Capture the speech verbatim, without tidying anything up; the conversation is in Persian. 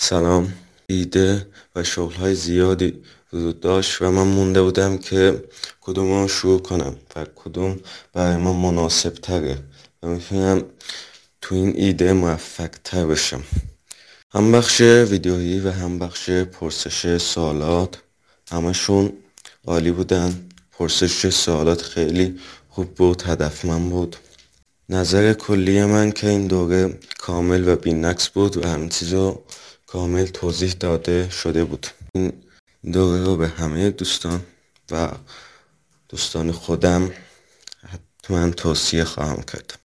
سلام. ایده و شغل‌های زیادی وجود داشت و من مونده بودم که کدوم رو شروع کنم و کدوم برای من مناسب تره و میتونم تو این ایده موفق تر بشم. هم بخش ویدیویی و هم بخش پرسش سوالات همشون عالی بودن. پرسش سوالات خیلی خوب بود، هدفمند بود. نظر کلی من که این دوره کامل و بی‌نقص بود و همه چیز رو کامل توضیح داده شده بود. این دوره رو به همه دوستان و دوستان خودم حتما توصیه خواهم کرد.